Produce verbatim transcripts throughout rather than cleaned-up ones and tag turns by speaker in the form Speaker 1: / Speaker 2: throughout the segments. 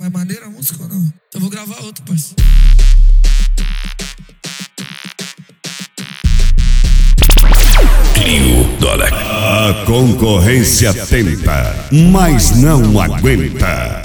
Speaker 1: É maneira a música ou não? Então eu vou gravar outro, parceiro.
Speaker 2: Clio Dólar. A concorrência tenta, mas não aguenta.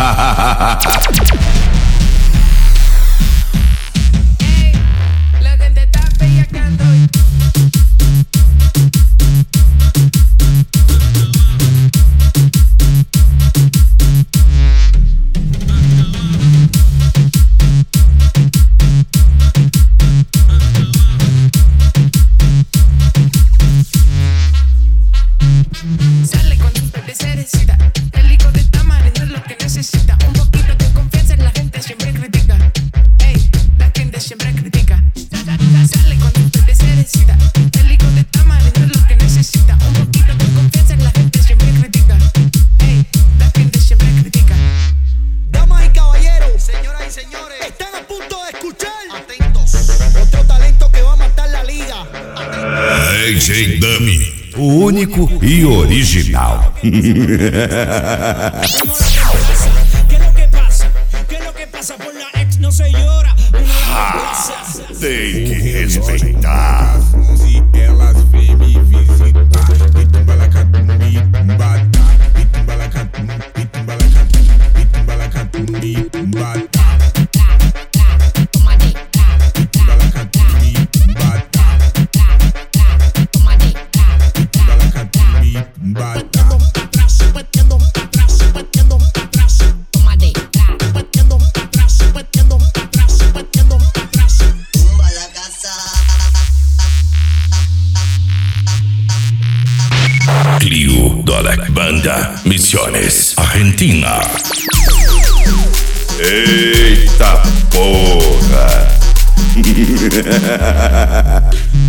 Speaker 3: Sale con un de cerecita. El hijo de tamarindo es lo que necesita. Un poquito de confianza, la gente siempre critica. Ey, la gente siempre critica. Sale con un de cerecita. El hijo de tamarindo es lo que necesita. Un poquito de confianza, la gente siempre critica. Ey, la gente siempre critica.
Speaker 4: Damas y caballeros, señoras y señores, están a punto de escuchar. Atentos. Otro talento que va a matar la liga.
Speaker 2: D J Dummy. O único e original.
Speaker 4: ¿Qué es lo que pasa? ¿Qué es lo que pasa? Por la ex no se llora.
Speaker 2: Tem que respeitar.
Speaker 5: Se elas vêm me visitar, e tumbalacatum, e tumbatá, e tumbalacatum, e tumbalacatum, e tumbalacatum, e tumbatá.
Speaker 2: Clio Dólar Banda Misiones Argentina. Eita porra!